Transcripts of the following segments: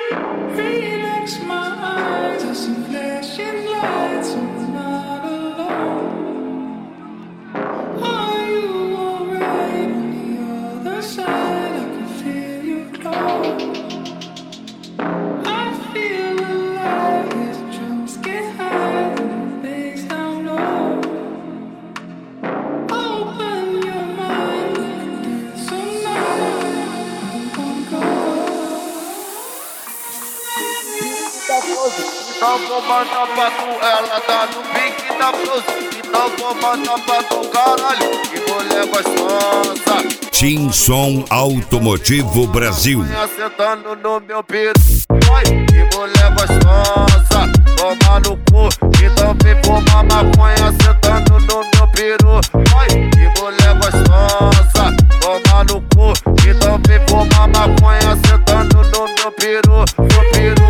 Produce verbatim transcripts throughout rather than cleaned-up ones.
Relax my eyes, I see flashing lights, I'm not alone. Are you alright on the other side? I can feel you close. I feel alive as the drums get high and the bass down low. Open your mind, we can dance all night. I don't wanna go. Então vou mandar pra tu, ela tá no pique da blusa. Então vou mandar pra tu, caralho, que mulher gostosa. Tinson Automotivo Brasil. Sentando no meu peru, oi, que mulher gostosa. Toma no cu, então vem fumar maconha. Sentando no meu peru, oi, que mulher gostosa. Toma no cu, então vem fumar maconha. Sentando no meu peru, meu peru.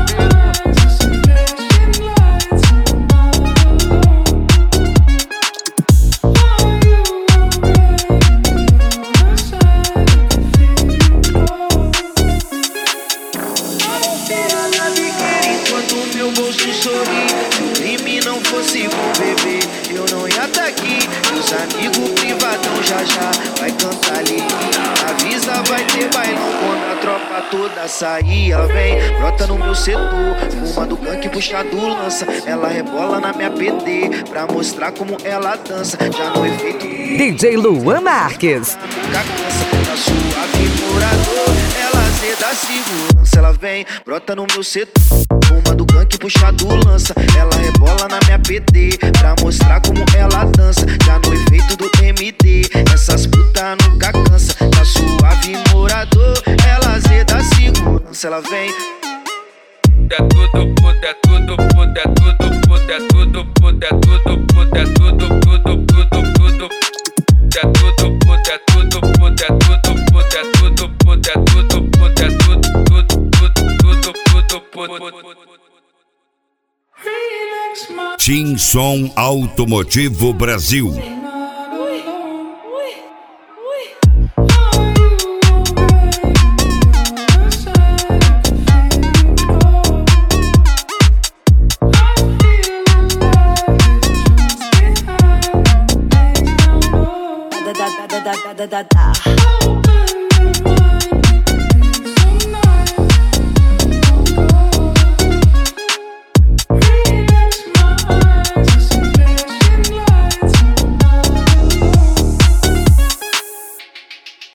Meu bolso sorri, se o crime não fosse bom, bebê, eu não ia tá aqui. Meus amigos privadão já já vai cantar ali. Avisa, vai ter bailão quando a tropa toda saía. Vem, brota no meu setor, fuma do gank, puxa do lança. Ela rebola na minha P D pra mostrar como ela dança. Já no efeito D J Luan Marques. Nunca cansa, tá suave morador. Ela zeda segurança, ela vem, brota no meu setor. Fuma do gank, puxa do lança. Ela rebola na minha P D pra mostrar como ela dança. Já no efeito do M D, essas puta nunca cansa. Tá suave morador, ela zeda segurança, ela vem. É tudo, puta, é tudo, puta, é tudo, puta, é tudo, puta, é tudo, puta, é tudo, tudo, tudo, tudo. É tudo, puta, é tudo, puta, é tudo, puta, é tudo, puta, é tudo, puta, é tudo, tudo, tudo, tudo, tudo, tudo. Tinson Automotivo Brasil.